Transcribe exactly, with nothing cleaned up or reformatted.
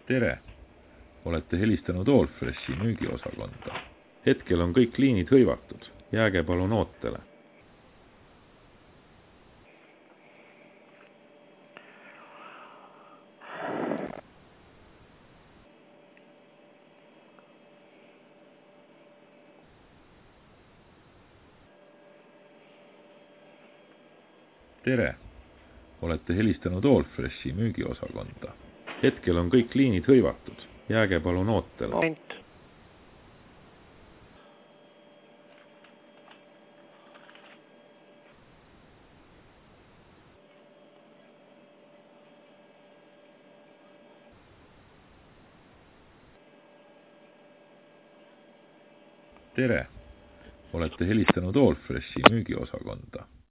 Tere! Olete helistanud Allfreshi müügiosakonda. Hetkel on kõik liinid hõivatud. Jääge palun ootele. Tere! Olete helistanud Allfreshi müügiosakonda. Hetkel on kõik liinid hõivatud. Jääge palun ootele. Moment. Tere! Olete helistanud Allfreshi müügiosakonda.